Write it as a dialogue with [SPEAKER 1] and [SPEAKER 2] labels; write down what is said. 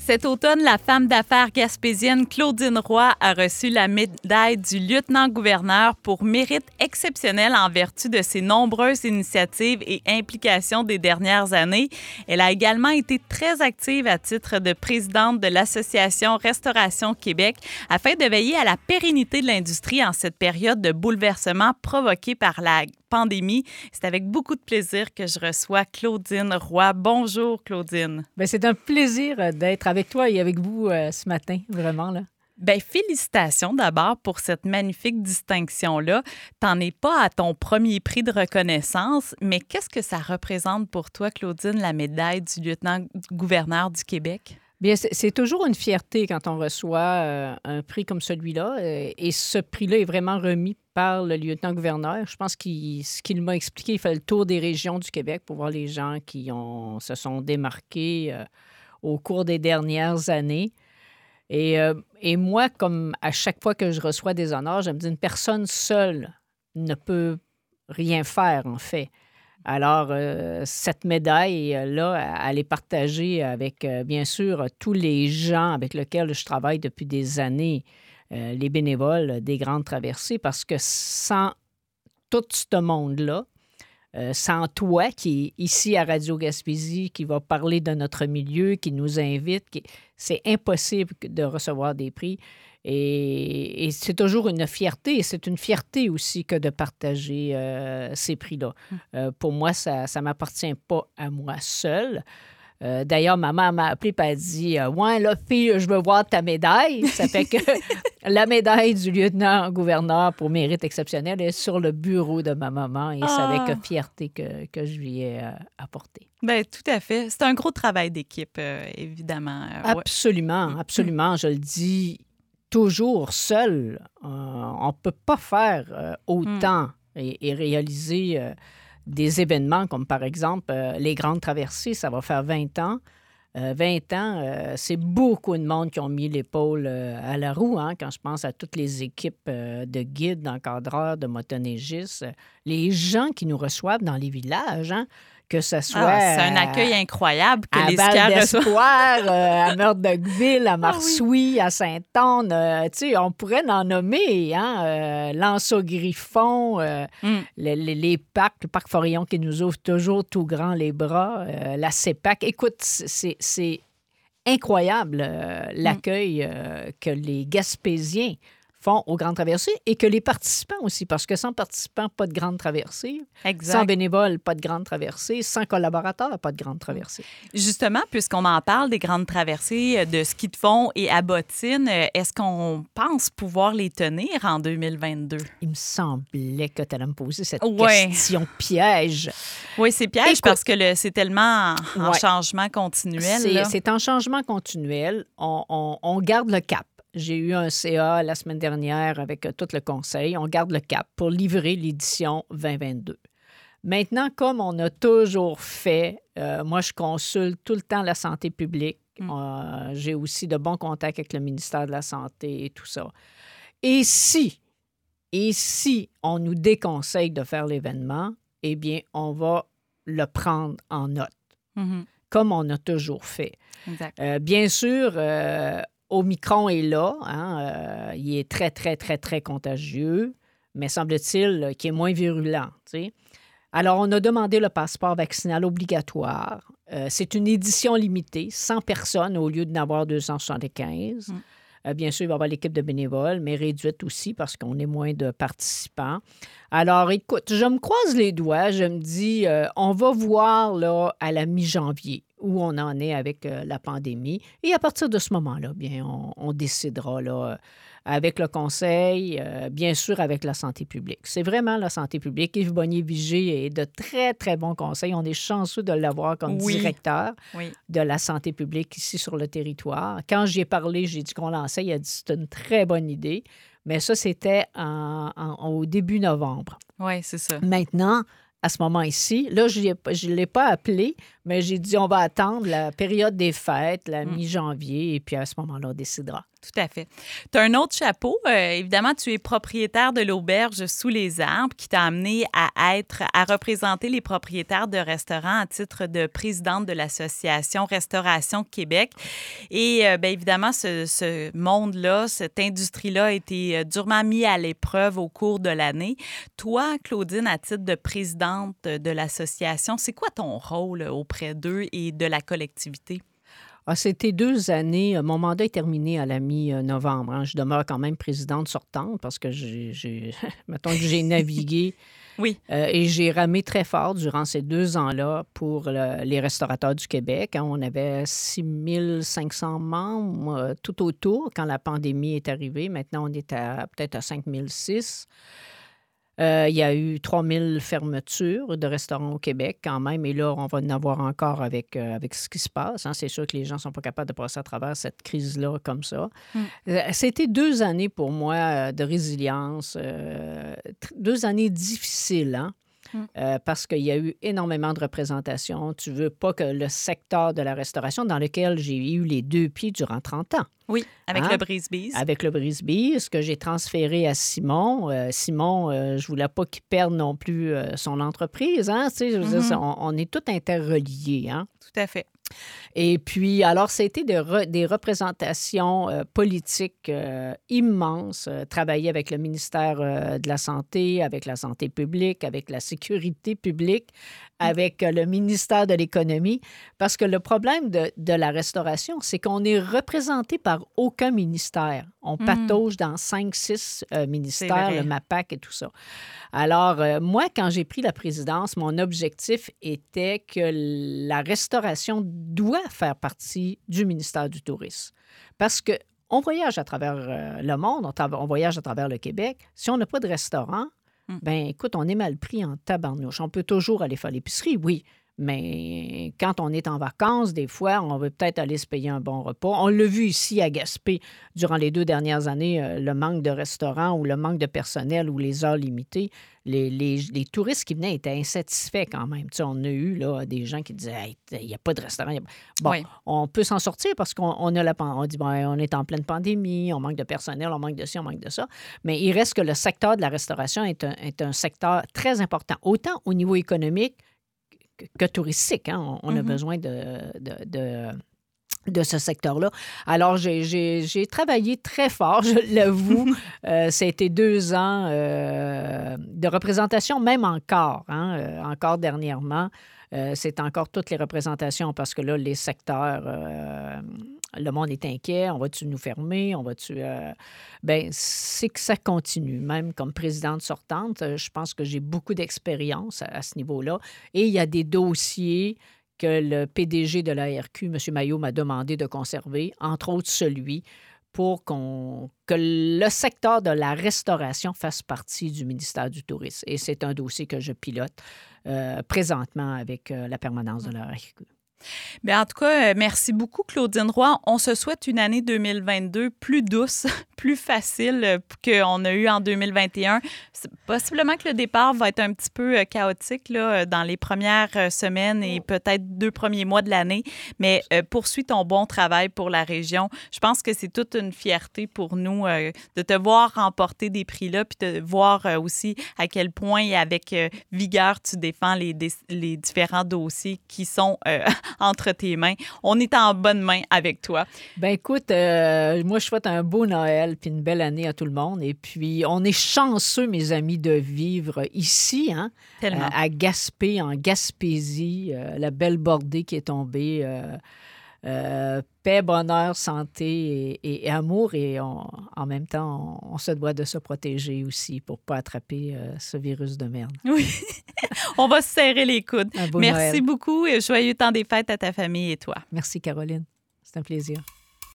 [SPEAKER 1] Cet automne, la femme d'affaires gaspésienne Claudine Roy a reçu la médaille du lieutenant-gouverneur pour mérite exceptionnel en vertu de ses nombreuses initiatives et implications des dernières années. Elle a également été très active à titre de présidente de l'Association Restauration Québec afin de veiller à la pérennité de l'industrie en cette période de bouleversement provoquée par la pandémie. C'est avec beaucoup de plaisir que je reçois Claudine Roy. Bonjour, Claudine.
[SPEAKER 2] Bien, c'est un plaisir d'être avec toi et avec vous ce matin, vraiment, là.
[SPEAKER 1] Bien, félicitations d'abord pour cette magnifique distinction-là. T'en es pas à ton premier prix de reconnaissance, mais qu'est-ce que ça représente pour toi, Claudine, la médaille du lieutenant-gouverneur du Québec?
[SPEAKER 2] Bien, c'est toujours une fierté quand on reçoit un prix comme celui-là. Et ce prix-là est vraiment remis par le lieutenant-gouverneur. Je pense ce qu'il m'a expliqué, il fait le tour des régions du Québec pour voir les gens qui se sont démarqués au cours des dernières années. Et moi, comme à chaque fois que je reçois des honneurs, je me dis, une personne seule ne peut rien faire, en fait. Alors, cette médaille-là, elle est partagée avec, bien sûr, tous les gens avec lesquels je travaille depuis des années, les bénévoles des Grandes Traversées, parce que sans tout ce monde-là, sans toi qui est ici à Radio Gaspésie, qui va parler de notre milieu, qui nous invite, c'est impossible de recevoir des prix. Et c'est toujours une fierté. Et c'est une fierté aussi que de partager ces prix-là. Pour moi, ça ne m'appartient pas à moi seule. D'ailleurs, ma mère m'a appelé et a dit « Ouais, là, fille, je veux voir ta médaille. » Ça fait que la médaille du lieutenant-gouverneur pour mérite exceptionnel est sur le bureau de ma maman et c'est avec fierté que je lui ai apporté.
[SPEAKER 1] Bien, tout à fait. C'est un gros travail d'équipe, évidemment.
[SPEAKER 2] Absolument, absolument. Je le dis toujours seul. On ne peut pas faire autant et réaliser des événements comme, par exemple, les Grandes Traversées, ça va faire 20 ans. 20 ans, c'est beaucoup de monde qui ont mis l'épaule à la roue, hein, quand je pense à toutes les équipes de guides, d'encadreurs, de motoneigistes, les gens qui nous reçoivent dans les villages, hein, que ce soit...
[SPEAKER 1] c'est un accueil incroyable que les
[SPEAKER 2] Val
[SPEAKER 1] reçoivent.
[SPEAKER 2] d'Espoir, à Meurthe-de-Queville, à Marsouilles, à Sainte-Anne. Tu sais, on pourrait en nommer, hein, Lanceau-Griffon, les parcs, le parc Forillon qui nous ouvre toujours tout grand les bras, la CEPAC. Écoute, c'est incroyable l'accueil que les Gaspésiens font aux Grandes Traversées et que les participants aussi, parce que sans participants, pas de Grandes Traversées.
[SPEAKER 1] Exact.
[SPEAKER 2] Sans bénévoles, pas de Grandes Traversées. Sans collaborateurs, pas de Grandes Traversées.
[SPEAKER 1] Justement, puisqu'on en parle des Grandes Traversées de ski de fond et à bottines, est-ce qu'on pense pouvoir les tenir en 2022?
[SPEAKER 2] Il me semblait que tu allais me poser cette question piège.
[SPEAKER 1] Oui, c'est piège parce que c'est tellement en changement continuel.
[SPEAKER 2] C'est en changement continuel. On garde le cap. J'ai eu un CA la semaine dernière avec tout le conseil. On garde le cap pour livrer l'édition 2022. Maintenant, comme on a toujours fait, moi, je consulte tout le temps la santé publique. J'ai aussi de bons contacts avec le ministère de la Santé et tout ça. Et si on nous déconseille de faire l'événement, eh bien, on va le prendre en note, comme on a toujours fait. Bien sûr, Omicron est là, hein, il est très, très, très, très contagieux, mais semble-t-il qu'il est moins virulent. T'sais. Alors, on a demandé le passeport vaccinal obligatoire. C'est une édition limitée, 100 personnes au lieu d'en avoir 275. Bien sûr, il va y avoir l'équipe de bénévoles, mais réduite aussi parce qu'on est moins de participants. Alors, écoute, je me croise les doigts, je me dis, on va voir là, à la mi-janvier où on en est avec la pandémie. Et à partir de ce moment-là, bien, on décidera là, avec le conseil, bien sûr avec la santé publique. C'est vraiment la santé publique. Yves Bonnier-Vigé est de très, très bons conseils. On est chanceux de l'avoir comme directeur de la santé publique ici sur le territoire. Quand j'y ai parlé, j'ai dit qu'on lançait, il a dit c'est une très bonne idée. Mais ça, c'était au début novembre.
[SPEAKER 1] Oui, c'est ça.
[SPEAKER 2] Maintenant, à ce moment-ci, là, je ne l'ai pas appelé, mais j'ai dit on va attendre la période des fêtes, la mi-janvier, et puis à ce moment-là, on décidera.
[SPEAKER 1] Tout à fait. Tu as un autre chapeau. Évidemment, tu es propriétaire de l'auberge Sous les arbres qui t'a amené à représenter les propriétaires de restaurants à titre de présidente de l'association Restauration Québec. Et bien évidemment, ce monde-là, cette industrie-là a été durement mis à l'épreuve au cours de l'année. Toi, Claudine, à titre de présidente de l'association, c'est quoi ton rôle auprès d'eux et de la collectivité?
[SPEAKER 2] C'était 2 années. Mon mandat est terminé à la mi-novembre. Hein. Je demeure quand même présidente sortante parce que mettons que j'ai navigué
[SPEAKER 1] Oui.
[SPEAKER 2] Et j'ai ramé très fort durant ces 2 ans-là pour les restaurateurs du Québec. Hein. On avait 6 500 membres tout autour quand la pandémie est arrivée. Maintenant, on est peut-être à 5 600. Il y a eu 3 000 fermetures de restaurants au Québec quand même. Et là, on va en avoir encore avec ce qui se passe. Hein. C'est sûr que les gens ne sont pas capables de passer à travers cette crise-là comme ça. C'était 2 années pour moi de résilience, 2 années difficiles, hein? Parce qu'il y a eu énormément de représentation. Tu veux pas que le secteur de la restauration, dans lequel j'ai eu les 2 pieds durant 30 ans.
[SPEAKER 1] Oui, avec le Brise-Bise.
[SPEAKER 2] Avec le Brise-Bise, que j'ai transféré à Simon. Simon, je voulais pas qu'il perde non plus son entreprise. Hein? Tu sais, je veux dire, on est tous interreliés. Hein?
[SPEAKER 1] Tout à fait.
[SPEAKER 2] Et puis, alors, ça a été des représentations politiques immenses. Travailler avec le ministère de la Santé, avec la santé publique, avec la sécurité publique, avec le ministère de l'Économie. Parce que le problème de la restauration, c'est qu'on est représenté par aucun ministère. On patauge dans 5-6 ministères, le MAPAC et tout ça. Alors, moi, quand j'ai pris la présidence, mon objectif était que la restauration doit faire partie du ministère du Tourisme. Parce qu'on voyage à travers le monde, on voyage à travers le Québec. Si on n'a pas de restaurant, bien, écoute, on est mal pris en tabarnouche. On peut toujours aller faire l'épicerie, oui. Mais quand on est en vacances, des fois, on veut peut-être aller se payer un bon repas. On l'a vu ici à Gaspé durant les 2 dernières années, le manque de restaurants ou le manque de personnel ou les heures limitées. Les touristes qui venaient étaient insatisfaits quand même. Tu sais, on a eu là, des gens qui disaient hey, « il n'y a pas de restaurant. » Bon, oui. On peut s'en sortir parce qu'on dit on est en pleine pandémie, on manque de personnel, on manque de ci, on manque de ça. Mais il reste que le secteur de la restauration est un secteur très important, autant au niveau économique que touristique. Hein? On a besoin de ce secteur-là. Alors, j'ai travaillé très fort, je l'avoue. Ça a été 2 ans de représentation, même encore. Hein? Encore dernièrement, c'est encore toutes les représentations parce que là, les secteurs, le monde est inquiet. On va-tu nous fermer? On va-tu... Bien, c'est que ça continue. Même comme présidente sortante, je pense que j'ai beaucoup d'expérience à ce niveau-là. Et il y a des dossiers que le PDG de l'ARQ, M. Maillot, m'a demandé de conserver, entre autres celui pour que le secteur de la restauration fasse partie du ministère du Tourisme. Et c'est un dossier que je pilote présentement avec la permanence de l'ARQ.
[SPEAKER 1] Bien, en tout cas, merci beaucoup, Claudine Roy. On se souhaite une année 2022 plus douce, plus facile qu'on a eu en 2021. Possiblement que le départ va être un petit peu chaotique là, dans les premières semaines et peut-être 2 premiers mois de l'année, mais poursuis ton bon travail pour la région. Je pense que c'est toute une fierté pour nous de te voir remporter des prix-là puis de voir aussi à quel point et avec vigueur tu défends les différents dossiers qui sont entre tes mains. On est en bonne main avec toi.
[SPEAKER 2] Bien, écoute, moi, je souhaite un beau Noël puis une belle année à tout le monde. Et puis, on est chanceux, mes amis, de vivre ici, hein, à Gaspé, en Gaspésie, la belle bordée qui est tombée. Paix, bonheur, santé et amour. Et en même temps, on se doit de se protéger aussi pour ne pas attraper ce virus de merde.
[SPEAKER 1] Oui, on va se serrer les coudes.
[SPEAKER 2] Merci
[SPEAKER 1] beaucoup et joyeux temps des fêtes à ta famille et toi.
[SPEAKER 2] Merci, Caroline. C'est un plaisir.